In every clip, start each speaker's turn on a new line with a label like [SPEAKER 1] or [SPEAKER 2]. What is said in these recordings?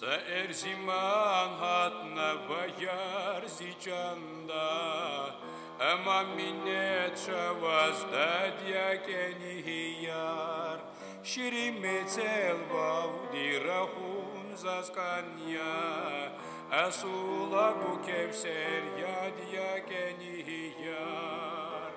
[SPEAKER 1] Erziman hatna vayar zicanda ama minnet şavazda diyakeni hiyar şirimetel vavdi rahun zaskanya asula bu kevser ya diyakeni hiyar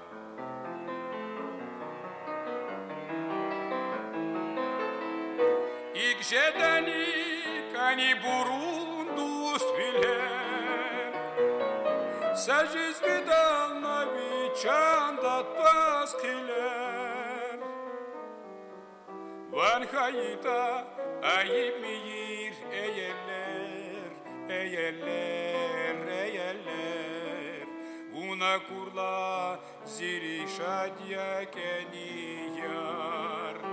[SPEAKER 1] İkjedani kani burundu svilen Sajiz vidalna vichanda taskiler Van hayita ayip miyir eyeller Una kurla ziri şadya keniyar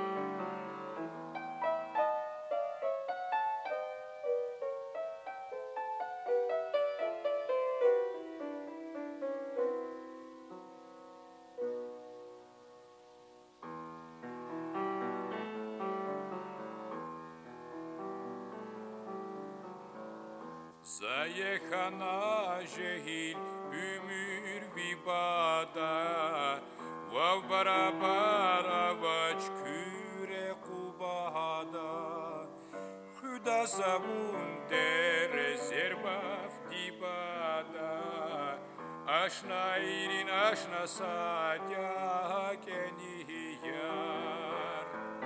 [SPEAKER 1] Zayekana jehil ümür vibada Vav barabara vaç küre kubahada Hüda zavun dere zerbaf dibada Aşna irin aşna sadya keniyar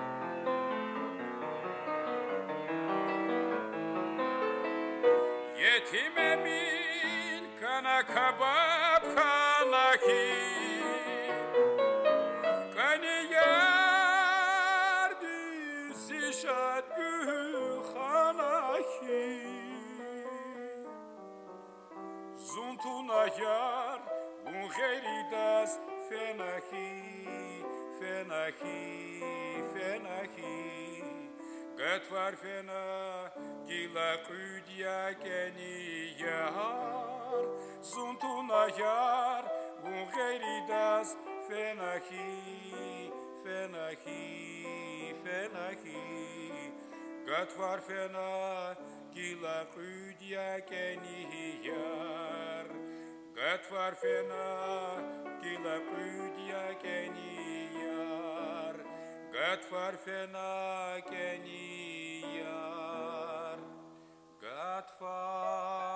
[SPEAKER 1] Yetimemin kana kabab kanahi Kani yardi zişat gül kanahi Zuntuna yar bun geridas fenahi Gatvar fena gila kudya keniyar Zuntuna yar bun geridas fenahi Gatvar fena gila kudya keniyar Gatvar fena gila kudya keniyar Gatvar fena keniyar Gatvar